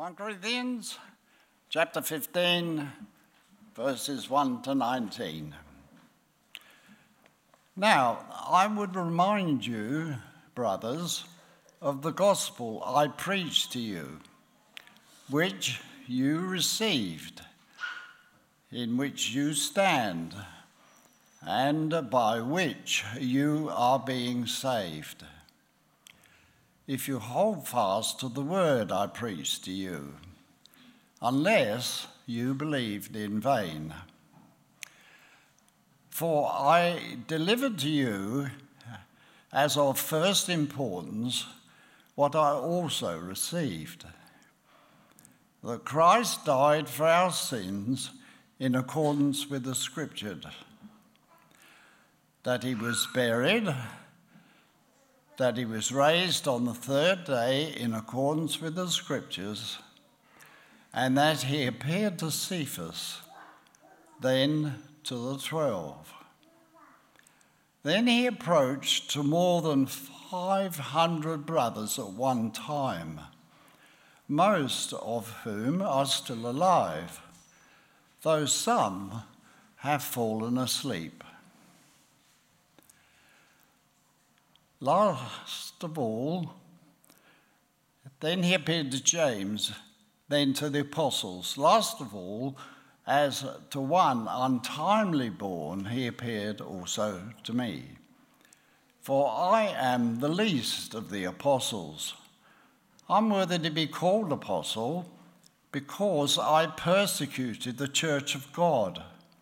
1 Corinthians chapter 15, verses 1 to 19. Now, I would remind you, brothers, of the gospel I preached to you, which you received, in which you stand, and by which you are being saved, if you hold fast to the word I preached to you, unless you believed in vain. For I delivered to you as of first importance what I also received, that Christ died for our sins in accordance with the Scriptures, that he was buried, that he was raised on the third day in accordance with the Scriptures, and that he appeared to Cephas, then to the 12. Then he approached to more than 500 brothers at one time, most of whom are still alive, though some have fallen asleep. Last of all, then he appeared to James, then to the apostles. Last of all, as to one untimely born, he appeared also to me. For I am the least of the apostles, unworthy to be called apostle, because I persecuted the church of God.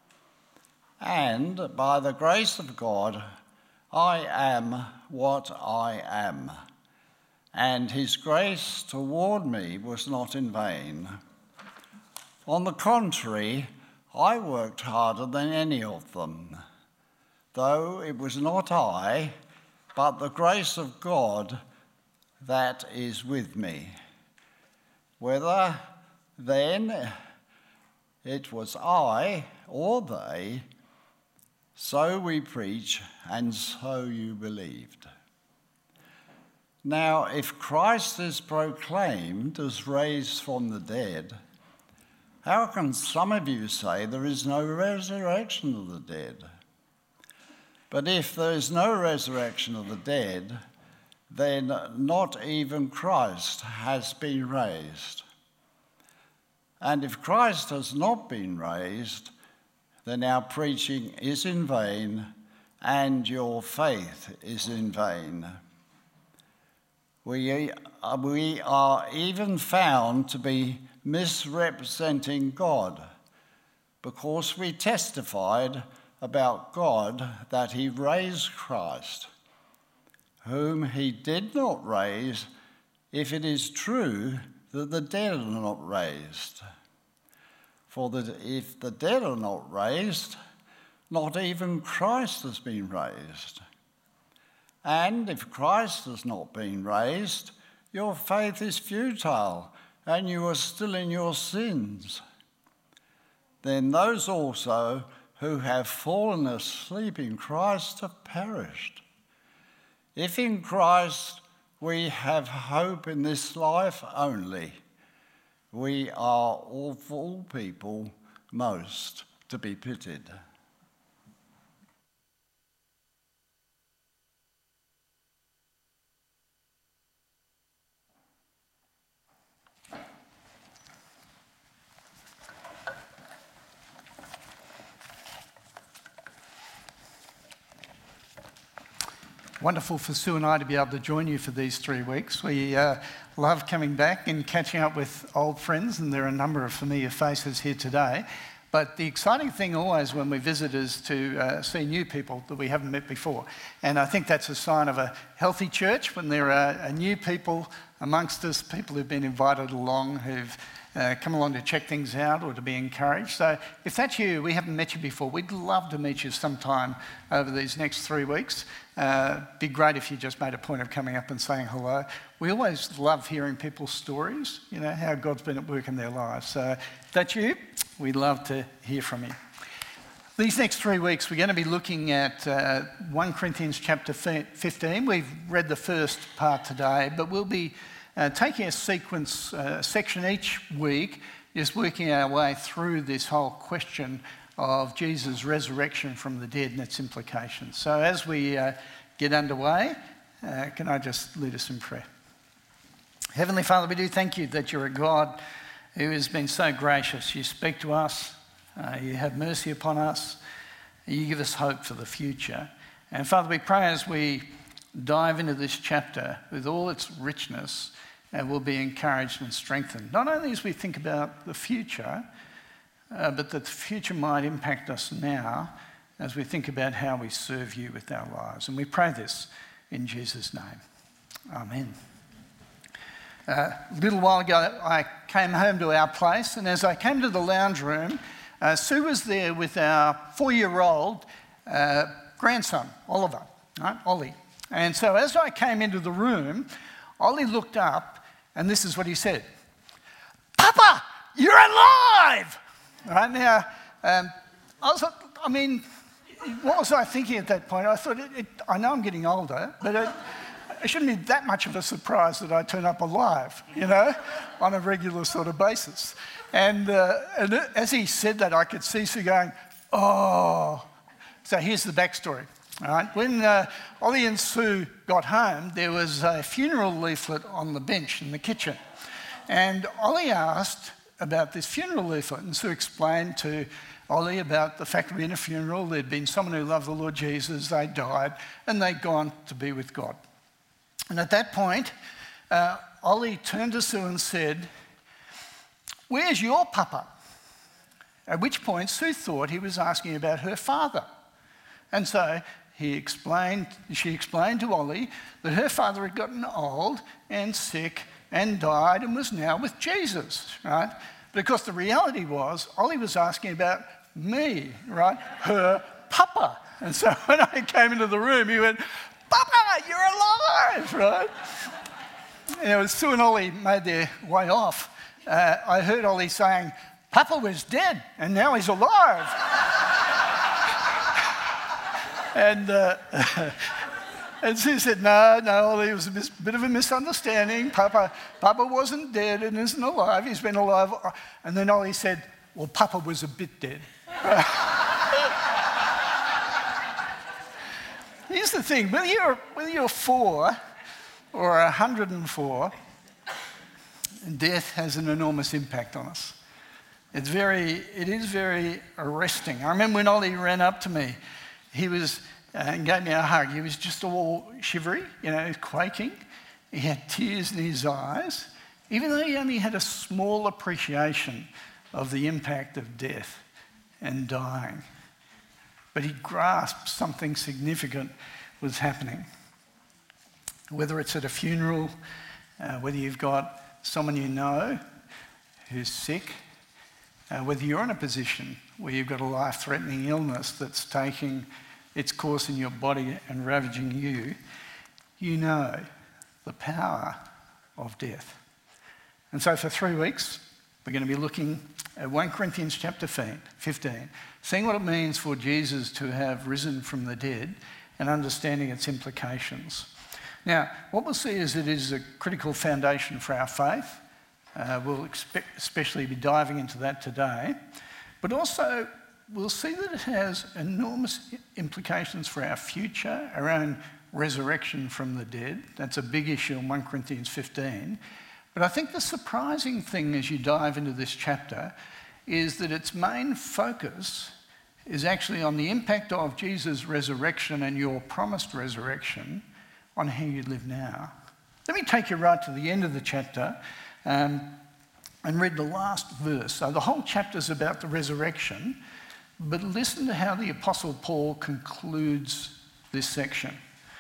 And by the grace of God, I am what I am, and his grace toward me was not in vain. On the contrary, I worked harder than any of them, though it was not I, but the grace of God that is with me. Whether then it was I or they, so we preach, and so you believed. Now, if Christ is proclaimed as raised from the dead, how can some of you say there is no resurrection of the dead? But if there is no resurrection of the dead, then not even Christ has been raised. And if Christ has not been raised, then our preaching is in vain, and your faith is in vain. We are even found to be misrepresenting God, because we testified about God that he raised Christ, whom he did not raise, if it is true that the dead are not raised. For if the dead are not raised, not even Christ has been raised. And if Christ has not been raised, your faith is futile, and you are still in your sins. Then those also who have fallen asleep in Christ have perished. If in Christ we have hope in this life only, we are of all people most to be pitied. Wonderful for Sue and I to be able to join you for these 3 weeks. We love coming back and catching up with old friends, and there are a number of familiar faces here today. But the exciting thing always when we visit is to see new people that we haven't met before. And I think that's a sign of a healthy church when there are new people amongst us, people who've been invited along, who've come along to check things out or to be encouraged. So if that's you, we haven't met you before, we'd love to meet you sometime over these next 3 weeks. Be great if you just made a point of coming up and saying hello. We always love hearing people's stories, how God's been at work in their lives. So if that's you, we'd love to hear from you. These next 3 weeks, we're going to be looking at 1 Corinthians chapter 15. We've read the first part today, but we'll be taking a section each week, just working our way through this whole question of Jesus' resurrection from the dead and its implications. So as we get underway, can I just lead us in prayer? Heavenly Father, we do thank you that you're a God who has been so gracious. You speak to us, you have mercy upon us, you give us hope for the future. And Father, we pray as we dive into this chapter with all its richness, we'll be encouraged and strengthened. Not only as we think about the future, but that the future might impact us now as we think about how we serve you with our lives. And we pray this in Jesus' name. Amen. A little while ago, I came home to our place, and as I came to the lounge room, Sue was there with our 4-year-old grandson, Oliver, right? Ollie. And so as I came into the room, Ollie looked up, and this is what he said: "Papa, you're alive!" Right now, what was I thinking at that point? I thought, I know I'm getting older, but it shouldn't be that much of a surprise that I turn up alive, on a regular sort of basis. And as he said that, I could see Sue going, "Oh." So here's the backstory. All right. When Ollie and Sue got home, there was a funeral leaflet on the bench in the kitchen. And Ollie asked about this funeral leaflet, and Sue explained to Ollie about the fact of being a funeral. There'd been someone who loved the Lord Jesus, they died, and they'd gone to be with God. And at that point, Ollie turned to Sue and said, "Where's your papa?" At which point Sue thought he was asking about her father. And so she explained to Ollie that her father had gotten old and sick and died and was now with Jesus, right? Because the reality was, Ollie was asking about me, right? Her papa. And so when I came into the room, he went, "Papa, you're alive," right? And as Sue and Ollie made their way off, I heard Ollie saying, "Papa was dead and now he's alive." And Sue said, no, Ollie, it was a bit of a misunderstanding. Papa wasn't dead and isn't alive. He's been alive. And then Ollie said, "Well, Papa was a bit dead." Here's the thing, whether you're 4 or 104, death has an enormous impact on us. It is very arresting. I remember when Ollie ran up to me, and gave me a hug. He was just all shivery, quaking. He had tears in his eyes, even though he only had a small appreciation of the impact of death and dying. But he grasped something significant was happening. Whether it's at a funeral, whether you've got someone you know who's sick, whether you're in a position where you've got a life-threatening illness that's taking its course in your body and ravaging you, you know the power of death. And so for 3 weeks, we're going to be looking at 1 Corinthians chapter 15, seeing what it means for Jesus to have risen from the dead and understanding its implications. Now, what we'll see is it is a critical foundation for our faith. We'll especially be diving into that today. But also, we'll see that it has enormous implications for our future, our own resurrection from the dead. That's a big issue in 1 Corinthians 15. But I think the surprising thing as you dive into this chapter is that its main focus is actually on the impact of Jesus' resurrection and your promised resurrection on how you live now. Let me take you right to the end of the chapter and read the last verse. So the whole chapter is about the resurrection, but listen to how the Apostle Paul concludes this section.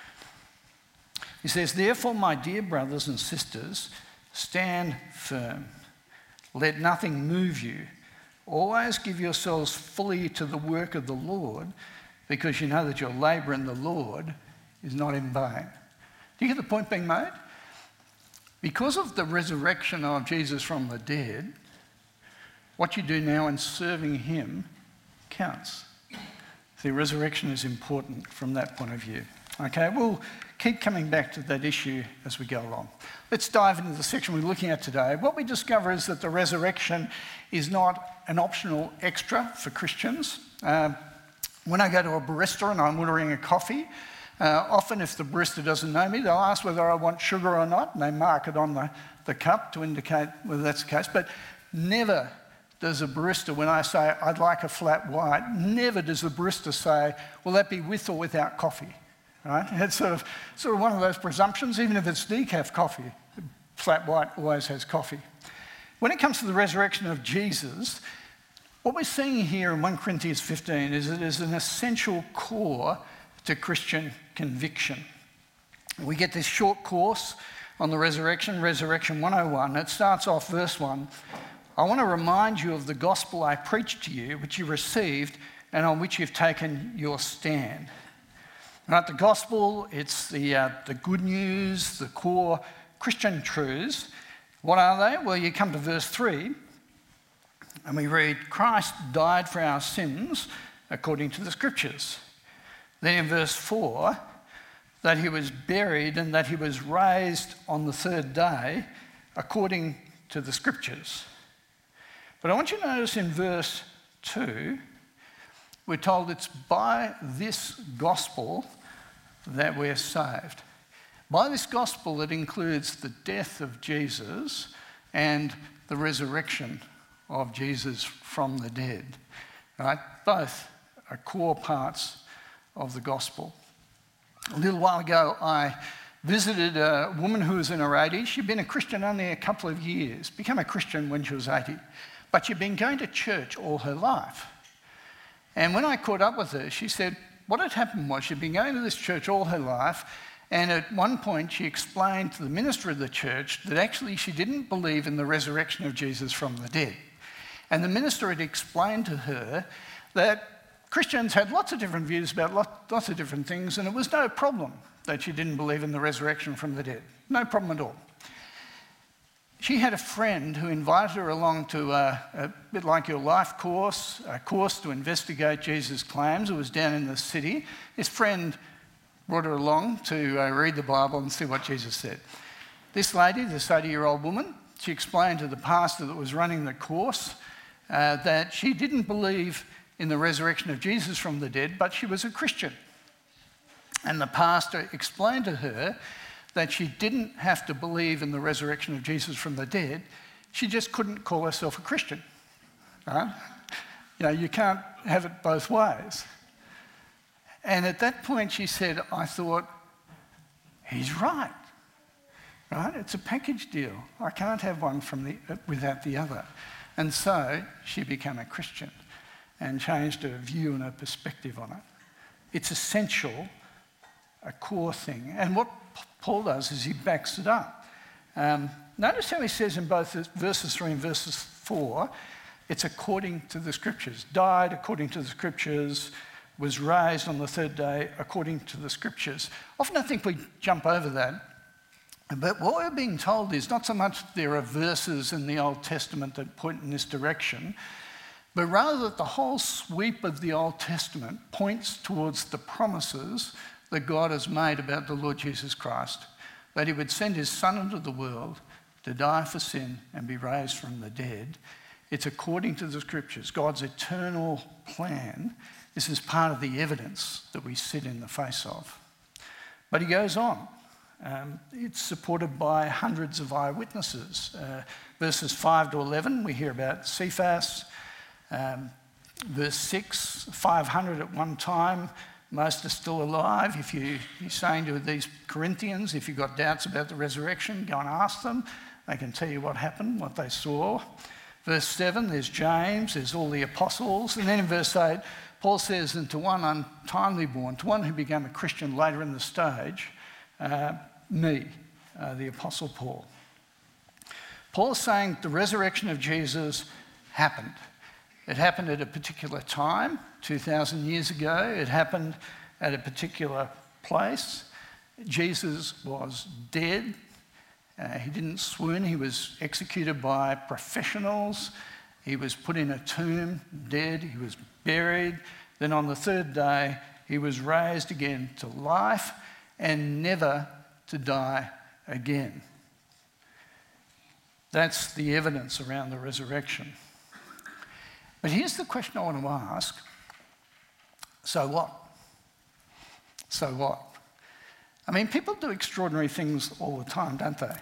He says, "Therefore, my dear brothers and sisters, stand firm. Let nothing move you. Always give yourselves fully to the work of the Lord, because you know that your labour in the Lord is not in vain." Do you get the point being made? Because of the resurrection of Jesus from the dead, what you do now in serving him counts. See, resurrection is important from that point of view. Okay, we'll keep coming back to that issue as we go along. Let's dive into the section we're looking at today. What we discover is that the resurrection is not an optional extra for Christians. When I go to a barista and I'm ordering a coffee, often if the barista doesn't know me, they'll ask whether I want sugar or not, and they mark it on the cup to indicate whether that's the case. But never does a barista, when I say I'd like a flat white, never does the barista say, will that be with or without coffee? Right? It's sort of one of those presumptions. Even if it's decaf coffee, flat white always has coffee. When it comes to the resurrection of Jesus, what we're seeing here in 1 Corinthians 15 is it is an essential core to Christian conviction. We get this short course on the resurrection, Resurrection 101. It starts off verse 1. I want to remind you of the gospel I preached to you, which you received and on which you've taken your stand. Right, the gospel, it's the good news, the core Christian truths. What are they? Well, you come to verse 3 and we read, Christ died for our sins according to the scriptures. Then in verse 4, that he was buried and that he was raised on the third day according to the scriptures. But I want you to notice in verse 2, we're told it's by this gospel that we're saved. By this gospel that includes the death of Jesus and the resurrection of Jesus from the dead. Right? Both are core parts of the gospel. A little while ago, I visited a woman who was in her 80s. She'd been a Christian only a couple of years, became a Christian when she was 80. But she'd been going to church all her life. And when I caught up with her, she said what had happened was she'd been going to this church all her life, and at one point she explained to the minister of the church that actually she didn't believe in the resurrection of Jesus from the dead. And the minister had explained to her that Christians had lots of different views about lots of different things, and it was no problem that she didn't believe in the resurrection from the dead. No problem at all. She had a friend who invited her along to a bit like your life course, a course to investigate Jesus' claims. It was down in the city. His friend brought her along to read the Bible and see what Jesus said. This lady, this 80-year-old woman, she explained to the pastor that was running the course that she didn't believe in the resurrection of Jesus from the dead, but she was a Christian. And the pastor explained to her that she didn't have to believe in the resurrection of Jesus from the dead, she just couldn't call herself a Christian. Right? You know, you can't have it both ways. And at that point she said, I thought, he's right. Right? It's a package deal. I can't have one without the other. And so she became a Christian and changed her view and her perspective on it. It's essential, a core thing. And what Paul does is he backs it up. Notice how he says in both verses 3 and verses 4, it's according to the scriptures. Died according to the scriptures, was raised on the third day according to the scriptures. Often I think we jump over that. But what we're being told is not so much there are verses in the Old Testament that point in this direction, but rather that the whole sweep of the Old Testament points towards the promises that God has made about the Lord Jesus Christ, that he would send his Son into the world to die for sin and be raised from the dead. It's according to the scriptures, God's eternal plan. This is part of the evidence that we sit in the face of. But he goes on. It's supported by hundreds of eyewitnesses. Verses 5 to 11, we hear about Cephas. Verse 6, 500 at one time. Most are still alive. If he's saying to these Corinthians, if you've got doubts about the resurrection, go and ask them. They can tell you what happened, what they saw. Verse 7, there's James, there's all the apostles. And then in verse 8, Paul says, and to one untimely born, to one who became a Christian later in the stage, me, the Apostle Paul. Paul is saying the resurrection of Jesus happened. It happened at a particular time, 2,000 years ago. It happened at a particular place. Jesus was dead. He didn't swoon. He was executed by professionals. He was put in a tomb, dead. He was buried. Then on the third day, he was raised again to life. and never to die again. That's the evidence around the resurrection. But here's the question I want to ask. So what? So what? I mean, people do extraordinary things all the time, don't they?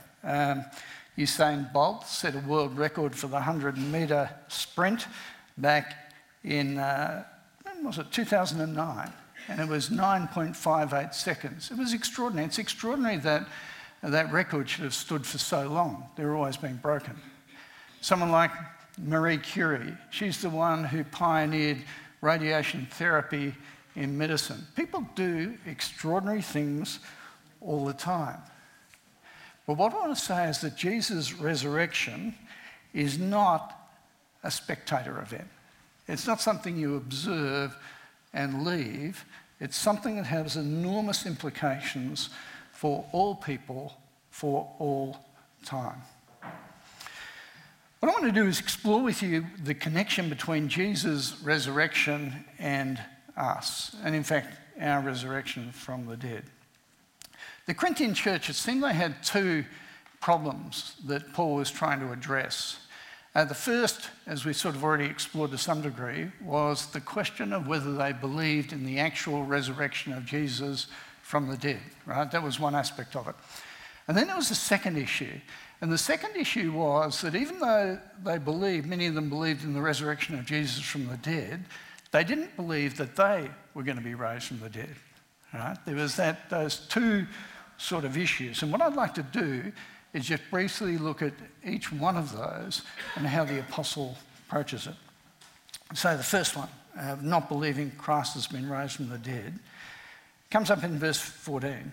Usain Bolt set a world record for the 100-metre sprint back in, when was it, 2009, and it was 9.58 seconds. It was extraordinary. It's extraordinary that that record should have stood for so long. They're always being broken. Someone like Marie Curie, she's the one who pioneered radiation therapy in medicine. People do extraordinary things all the time. But what I want to say is that Jesus' resurrection is not a spectator event. It's not something you observe and leave. It's something that has enormous implications for all people, for all time. What I want to do is explore with you the connection between Jesus' resurrection and us, and in fact, our resurrection from the dead. The Corinthian church, it seemed they had two problems that Paul was trying to address. The first, as we sort of already explored to some degree, was the question of whether they believed in the actual resurrection of Jesus from the dead, right? That was one aspect of it. And then there was a second issue. And the second issue was that even though they believed, many of them believed in the resurrection of Jesus from the dead, they didn't believe that they were going to be raised from the dead, right? There was those two sort of issues. And what I'd like to do is just briefly look at each one of those and how the apostle approaches it. So the first one, not believing Christ has been raised from the dead, comes up in verse 14.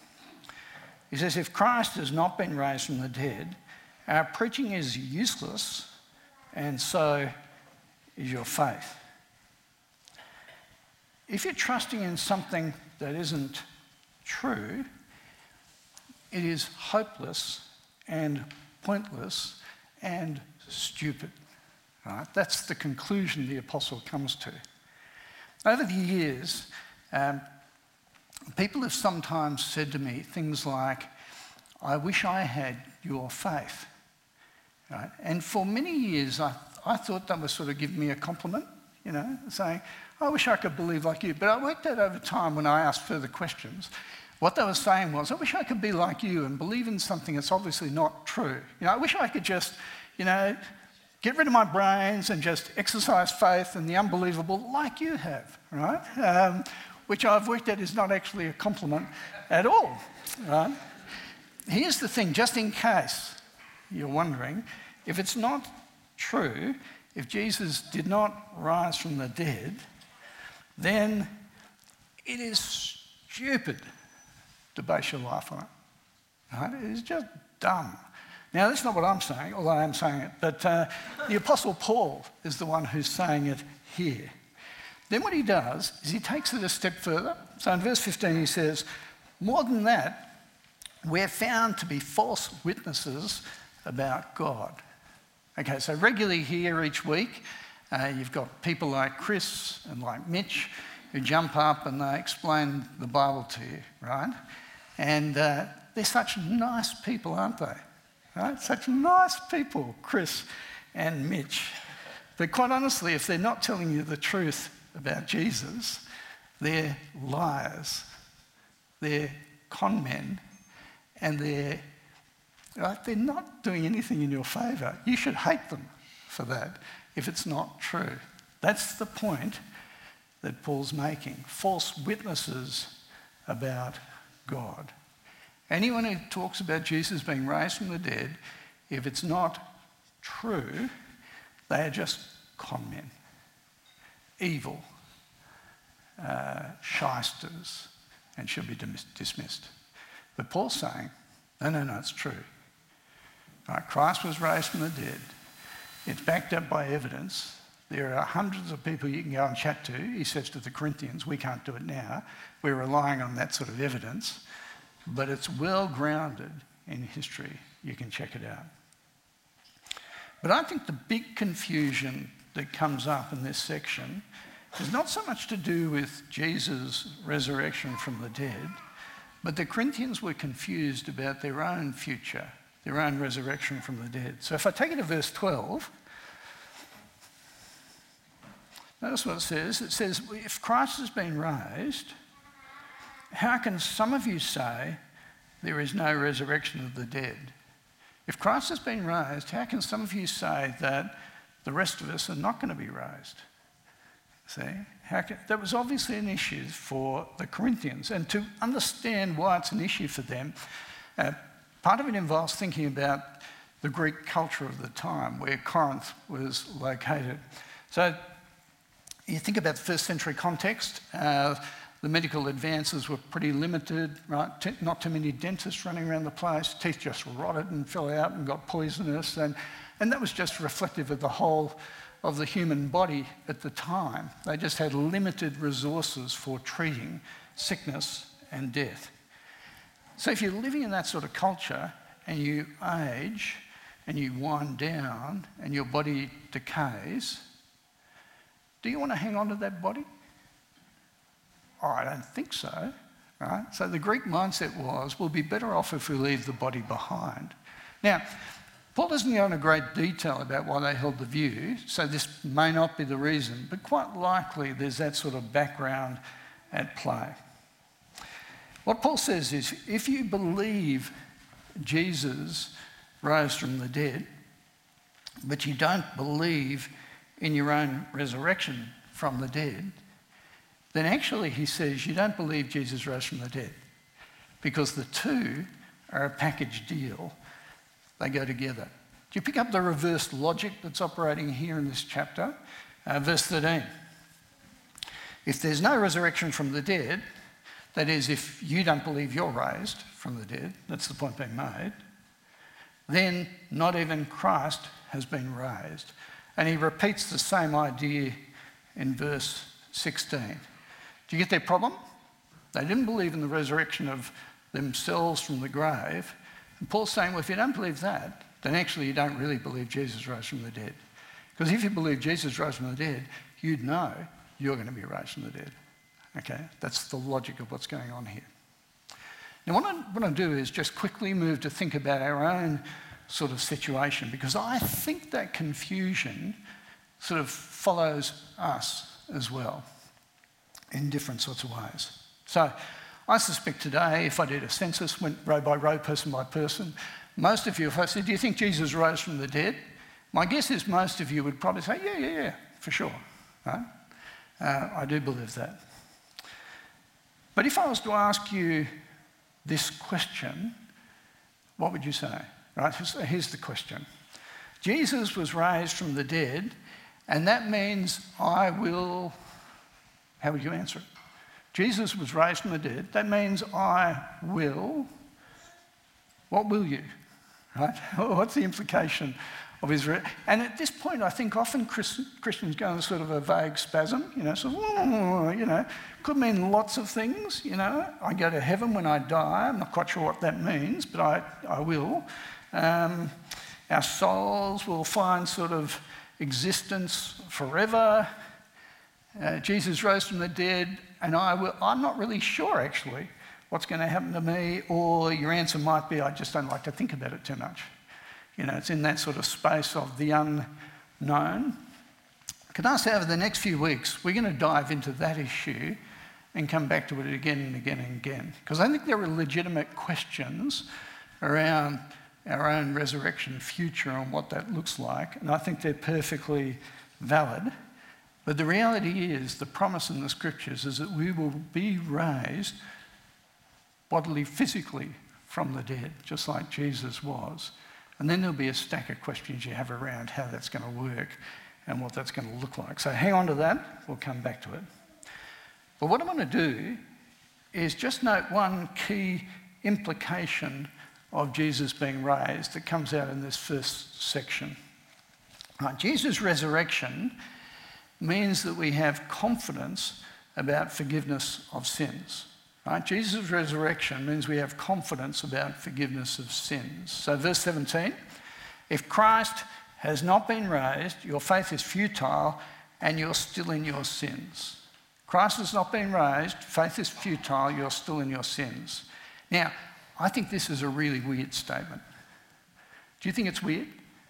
He says, if Christ has not been raised from the dead, our preaching is useless, and so is your faith. If you're trusting in something that isn't true, it is hopeless and pointless and stupid. Right? That's the conclusion the apostle comes to. Over the years, people have sometimes said to me things like, I wish I had your faith. Right? And for many years, I thought that was sort of giving me a compliment, you know, saying, I wish I could believe like you. But I worked out over time when I asked further questions, what they were saying was, I wish I could be like you and believe in something that's obviously not true. You know, I wish I could just, you know, get rid of my brains and just exercise faith in the unbelievable like you have, right? Which I've worked out is not actually a compliment at all, right? Here's the thing, just in case you're wondering, if it's not true, if Jesus did not rise from the dead, then it is stupid to base your life on it. Right? It is just dumb. Now, that's not what I'm saying, although I am saying it, but the Apostle Paul is the one who's saying it here. Then what he does is he takes it a step further. So in verse 15 he says, more than that, we're found to be false witnesses about God. Okay, so regularly here each week, you've got people like Chris and like Mitch who jump up and they explain the Bible to you, right? And they're such nice people, aren't they? Right? Such nice people, Chris and Mitch. But quite honestly, if they're not telling you the truth about Jesus, they're liars, they're con men, and they're not doing anything in your favour. You should hate them for that if it's not true. That's the point that Paul's making. False witnesses about God. Anyone who talks about Jesus being raised from the dead, if it's not true, they are just con men, evil, shysters, and should be dismissed. But Paul's saying, no, it's true. Right, Christ was raised from the dead. It's backed up by evidence. There are hundreds of people you can go and chat to. He says to the Corinthians, we can't do it now. We're relying on that sort of evidence. But it's well grounded in history. You can check it out. But I think the big confusion that comes up in this section is not so much to do with Jesus' resurrection from the dead, But the Corinthians were confused about their own future, their own resurrection from the dead. So if I take it to verse 12, notice what it says. It says, if Christ has been raised, how can some of you say there is no resurrection of the dead? If Christ has been raised, how can some of you say that the rest of us are not going to be raised? See? That was obviously an issue for the Corinthians. And to understand why it's an issue for them, part of it involves thinking about the Greek culture of the time where Corinth was located. So you think about the first century context, the medical advances were pretty limited, right? Not too many dentists running around the place. Teeth just rotted and fell out and got poisonous. And that was just reflective of the whole of the human body at the time. They just had limited resources for treating sickness and death. So if you're living in that sort of culture and you age and you wind down and your body decays, do you want to hang on to that body? Oh, I don't think so, right? So the Greek mindset was, we'll be better off if we leave the body behind. Now, Paul doesn't go into great detail about why they held the view, so this may not be the reason, but quite likely there's that sort of background at play. What Paul says is, if you believe Jesus rose from the dead, but you don't believe in your own resurrection from the dead, then actually he says you don't believe Jesus rose from the dead, because the two are a package deal. They go together. Do you pick up the reverse logic that's operating here in this chapter? Verse 13. If there's no resurrection from the dead, that is, if you don't believe you're raised from the dead, that's the point being made, then not even Christ has been raised. And he repeats the same idea in verse 16. Do you get their problem? They didn't believe in the resurrection of themselves from the grave. And Paul's saying, well, if you don't believe that, then actually you don't really believe Jesus rose from the dead. Because if you believe Jesus rose from the dead, you'd know you're going to be raised from the dead. Okay? That's the logic of what's going on here. Now, what I do is just quickly move to think about our own sort of situation, because I think that confusion sort of follows us as well in different sorts of ways. So I suspect today, if I did a census, went row by row, person by person, most of you, if I said, do you think Jesus rose from the dead? My guess is most of you would probably say, yeah, for sure. Right? I do believe that. But if I was to ask you this question, what would you say? Right? Here's the question. Jesus was raised from the dead, and that means I will... How would you answer it? Jesus was raised from the dead. That means I will. What will you? Right? What's the implication of his... And at this point, I think often Christians go into sort of a vague spasm, could mean lots of things, I go to heaven when I die. I'm not quite sure what that means, but I will. Our souls will find sort of existence forever. Jesus rose from the dead, and I'm not really sure, actually, what's going to happen to me, or your answer might be, I just don't like to think about it too much. It's in that sort of space of the unknown. Can I say over the next few weeks, we're going to dive into that issue and come back to it again and again and again, because I think there are legitimate questions around our own resurrection future and what that looks like, and I think they're perfectly valid. But the reality is, the promise in the scriptures is that we will be raised bodily, physically from the dead, just like Jesus was. And then there'll be a stack of questions you have around how that's going to work and what that's going to look like. So hang on to that, we'll come back to it. But what I want to do is just note one key implication of Jesus being raised that comes out in this first section. Right, Jesus' resurrection means that we have confidence about forgiveness of sins. Right? Jesus' resurrection means we have confidence about forgiveness of sins. So verse 17, if Christ has not been raised, your faith is futile and you're still in your sins. Christ has not been raised, faith is futile, you're still in your sins. Now, I think this is a really weird statement. Do you think it's weird?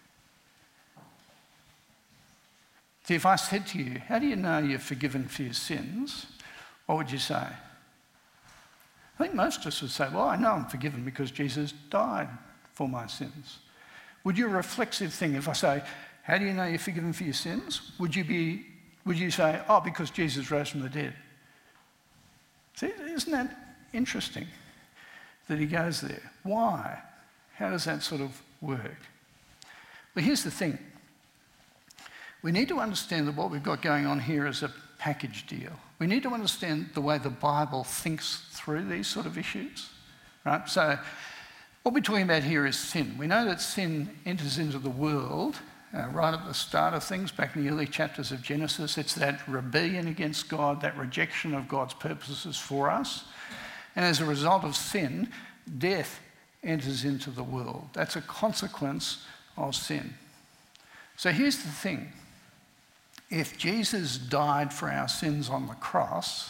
See, if I said to you, how do you know you're forgiven for your sins? What would you say? I think most of us would say, well, I know I'm forgiven because Jesus died for my sins. Would you a reflexive thing if I say, how do you know you're forgiven for your sins? Would you say, oh, because Jesus rose from the dead? See, isn't that interesting that he goes there? Why? How does that sort of work? Well, here's the thing. We need to understand that what we've got going on here is a package deal. We need to understand the way the Bible thinks through these sort of issues, right? So what we're talking about here is sin. We know that sin enters into the world right at the start of things, back in the early chapters of Genesis. It's that rebellion against God, that rejection of God's purposes for us. And as a result of sin, death enters into the world. That's a consequence of sin. So here's the thing. If Jesus died for our sins on the cross,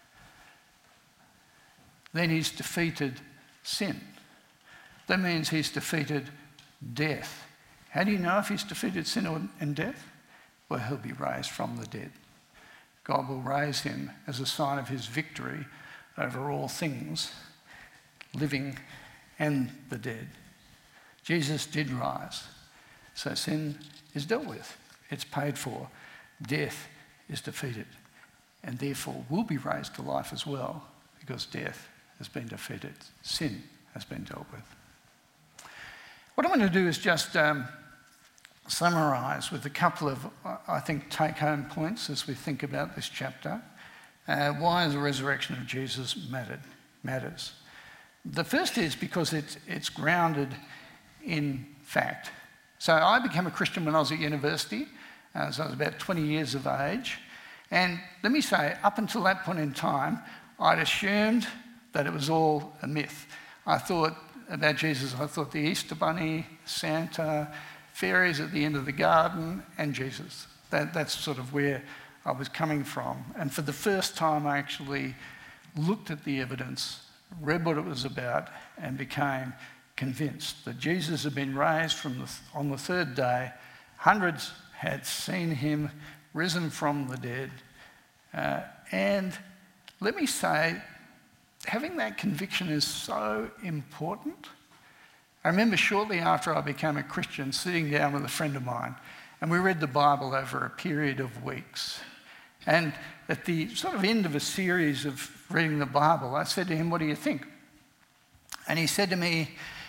then he's defeated sin. That means he's defeated death. How do you know if he's defeated sin and death? Well, he'll be raised from the dead. God will raise him as a sign of his victory over all things, living and the dead. Jesus did rise. So sin is dealt with. It's paid for. Death is defeated, and therefore will be raised to life as well, because death has been defeated. Sin has been dealt with. What I'm going to do is just summarise with a couple of, I think, take-home points as we think about this chapter. Why the resurrection of Jesus matters. The first is because it's grounded in fact. So I became a Christian when I was at university. So I was about 20 years of age. And let me say, up until that point in time, I'd assumed that it was all a myth. I thought about Jesus, I thought the Easter Bunny, Santa, fairies at the end of the garden, and Jesus. That's sort of where I was coming from. And for the first time, I actually looked at the evidence, read what it was about, and became convinced that Jesus had been raised on the third day. Hundreds had seen him risen from the dead. And let me say, having that conviction is so important. I remember shortly after I became a Christian sitting down with a friend of mine, and we read the Bible over a period of weeks. And at the sort of end of a series of reading the Bible, I said to him, what do you think? And he said to me,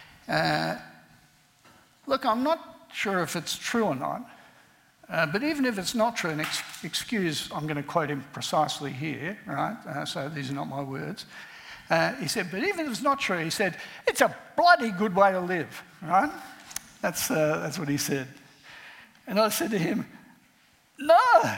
look, I'm not sure if it's true or not, but even if it's not true, and excuse, I'm going to quote him precisely here, right? So these are not my words. He said, but even if it's not true, he said, it's a bloody good way to live, right? That's what he said. And I said to him, no.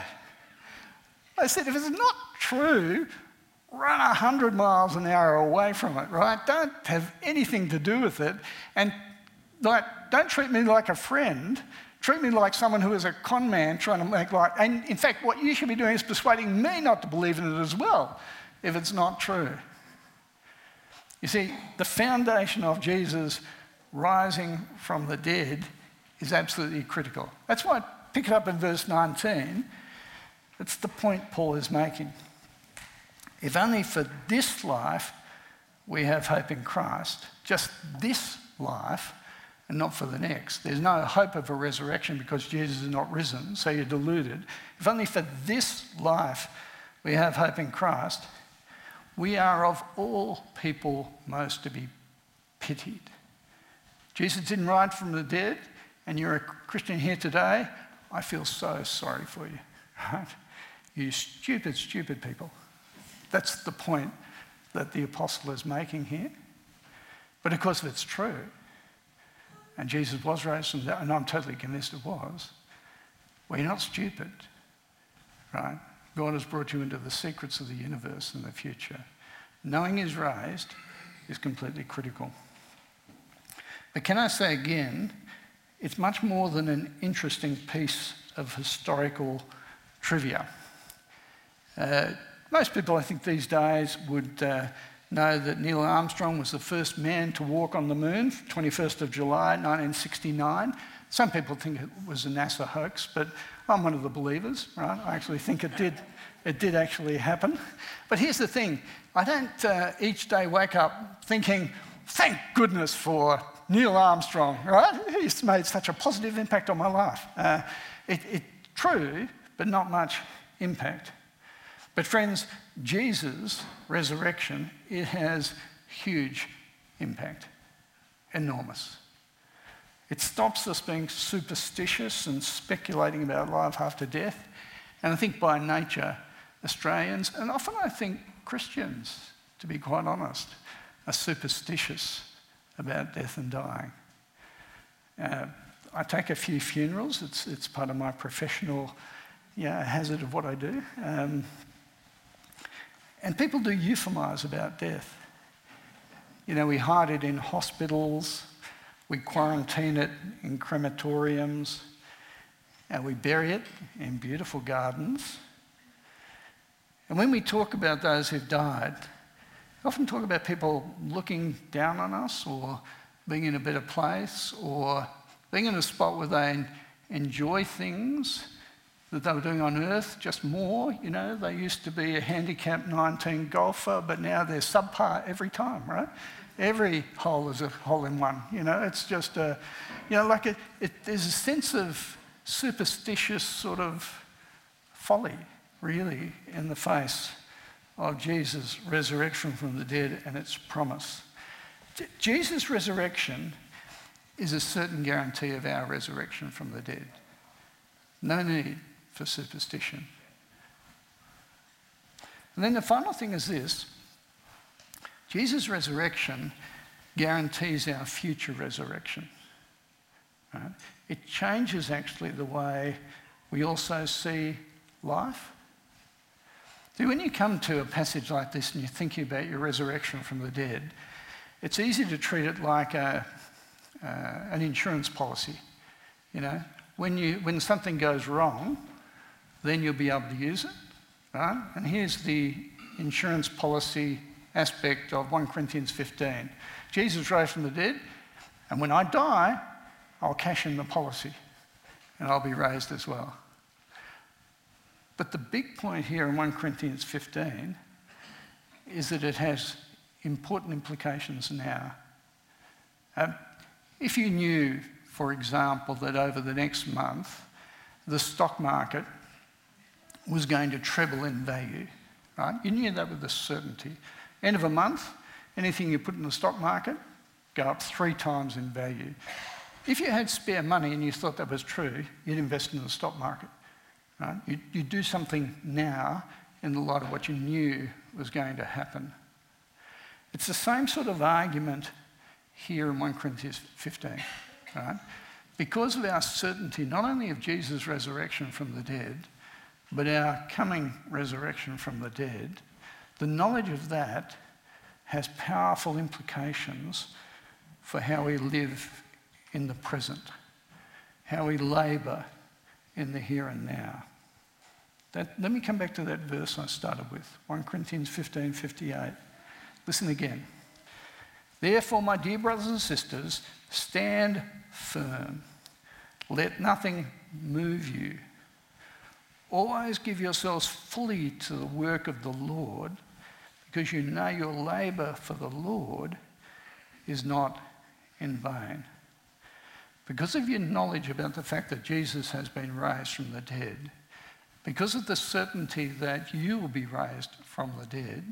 I said, if it's not true, run 100 miles an hour away from it, right? Don't have anything to do with it. And don't treat me like a friend. Treat me like someone who is a con man trying to make light. And in fact, what you should be doing is persuading me not to believe in it as well, if it's not true. You see, the foundation of Jesus rising from the dead is absolutely critical. That's why I pick it up in verse 19. It's the point Paul is making. If only for this life we have hope in Christ, just this life, and not for the next. There's no hope of a resurrection because Jesus is not risen, so you're deluded. If only for this life we have hope in Christ, we are of all people most to be pitied. Jesus didn't rise from the dead, and you're a Christian here today, I feel so sorry for you, right? You stupid, stupid people. That's the point that the apostle is making here. But of course, if it's true, and Jesus was raised from the dead, and I'm totally convinced it was, well, you're not stupid, right? God has brought you into the secrets of the universe and the future. Knowing He's raised is completely critical. But can I say again, it's much more than an interesting piece of historical trivia. Most people, I think, these days would know that Neil Armstrong was the first man to walk on the moon, 21st of July 1969. Some people think it was a NASA hoax, but I'm one of the believers, right? I actually think it did actually happen. But here's the thing, I don't each day wake up thinking, thank goodness for Neil Armstrong, right? He's made such a positive impact on my life. It's true, but not much impact. But friends, Jesus' resurrection, it has huge impact, enormous. It stops us being superstitious and speculating about life after death. And I think by nature, Australians, and often I think Christians, to be quite honest, are superstitious about death and dying. I take a few funerals. It's part of my professional hazard of what I do. And people do euphemize about death. You know, we hide it in hospitals, we quarantine it in crematoriums, and we bury it in beautiful gardens. And when we talk about those who've died, we often talk about people looking down on us or being in a better place or being in a spot where they enjoy things that they were doing on earth, just more. You know, they used to be a handicap 19 golfer, but now they're subpar every time, right? Every hole is a hole-in-one. You know, it's just there's a sense of superstitious sort of folly, really, in the face of Jesus' resurrection from the dead and its promise. Jesus' resurrection is a certain guarantee of our resurrection from the dead. No need for superstition. And then the final thing is this: Jesus' resurrection guarantees our future resurrection. Right? It changes actually the way we also see life. See, when you come to a passage like this and you're thinking about your resurrection from the dead, it's easy to treat it like an insurance policy. You know, when something goes wrong, then you'll be able to use it, right? And here's the insurance policy aspect of 1 Corinthians 15. Jesus rose from the dead, and when I die, I'll cash in the policy, and I'll be raised as well. But the big point here in 1 Corinthians 15 is that it has important implications now. If you knew, for example, that over the next month, the stock market was going to treble in value, right? You knew that with a certainty. End of a month, anything you put in the stock market, go up 3 times in value. If you had spare money and you thought that was true, you'd invest in the stock market, right? You'd do something now in the light of what you knew was going to happen. It's the same sort of argument here in 1 Corinthians 15, right? Because of our certainty, not only of Jesus' resurrection from the dead, but our coming resurrection from the dead, the knowledge of that has powerful implications for how we live in the present, how we labour in the here and now. Let me come back to that verse I started with, 1 Corinthians 15:58. Listen again. Therefore, my dear brothers and sisters, stand firm. Let nothing move you. Always give yourselves fully to the work of the Lord, because you know your labour for the Lord is not in vain. Because of your knowledge about the fact that Jesus has been raised from the dead, because of the certainty that you will be raised from the dead,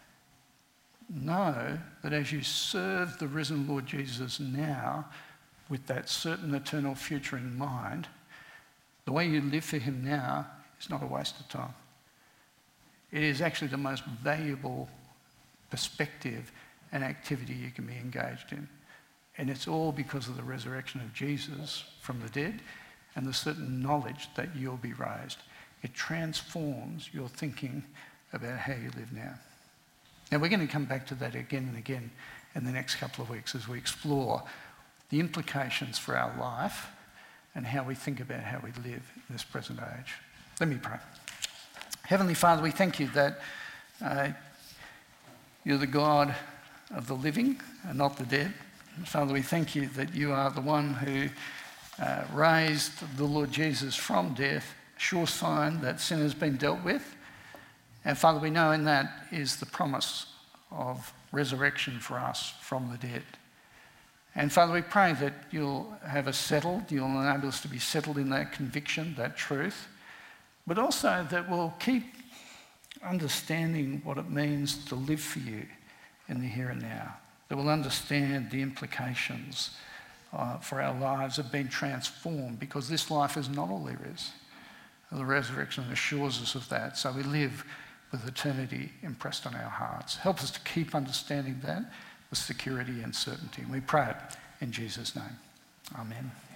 know that as you serve the risen Lord Jesus now, with that certain eternal future in mind, the way you live for him now is not a waste of time. It is actually the most valuable perspective and activity you can be engaged in. And it's all because of the resurrection of Jesus from the dead and the certain knowledge that you'll be raised. It transforms your thinking about how you live now. Now, we're going to come back to that again and again in the next couple of weeks as we explore the implications for our life and how we think about how we live in this present age. Let me pray. Heavenly Father, we thank you that You're the God of the living and not the dead. Father, we thank you that you are the one who raised the Lord Jesus from death, sure sign that sin has been dealt with. And Father, we know in that is the promise of resurrection for us from the dead. And Father, we pray that you'll have us settled, you'll enable us to be settled in that conviction, that truth, but also that we'll keep understanding what it means to live for you in the here and now, that we'll understand the implications for our lives of being transformed, because this life is not all there is. The resurrection assures us of that, so we live with eternity impressed on our hearts. Help us to keep understanding that with security and certainty. And we pray it in Jesus' name. Amen.